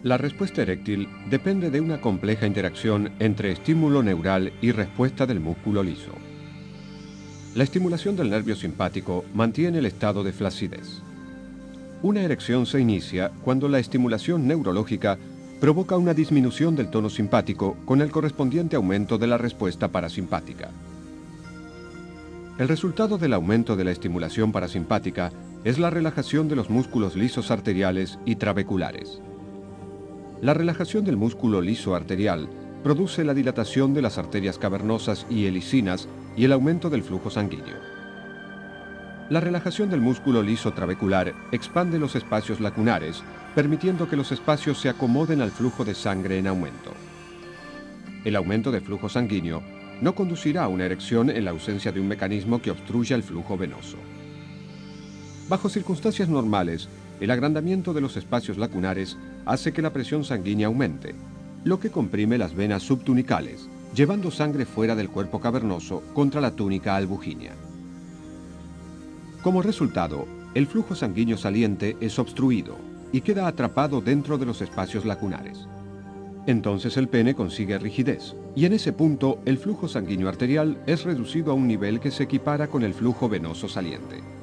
La respuesta eréctil depende de una compleja interacción entre estímulo neural y respuesta del músculo liso. La estimulación del nervio simpático mantiene el estado de flacidez. Una erección se inicia cuando la estimulación neurológica provoca una disminución del tono simpático con el correspondiente aumento de la respuesta parasimpática. El resultado del aumento de la estimulación parasimpática es la relajación de los músculos lisos arteriales y trabeculares. La relajación del músculo liso arterial produce la dilatación de las arterias cavernosas y helicinas y el aumento del flujo sanguíneo. La relajación del músculo liso trabecular expande los espacios lacunares, permitiendo que los espacios se acomoden al flujo de sangre en aumento. El aumento de flujo sanguíneo no conducirá a una erección en la ausencia de un mecanismo que obstruya el flujo venoso. Bajo circunstancias normales, el agrandamiento de los espacios lacunares hace que la presión sanguínea aumente, lo que comprime las venas subtunicales, llevando sangre fuera del cuerpo cavernoso contra la túnica albuginea. Como resultado, el flujo sanguíneo saliente es obstruido y queda atrapado dentro de los espacios lacunares. Entonces el pene consigue rigidez, y en ese punto el flujo sanguíneo arterial es reducido a un nivel que se equipara con el flujo venoso saliente.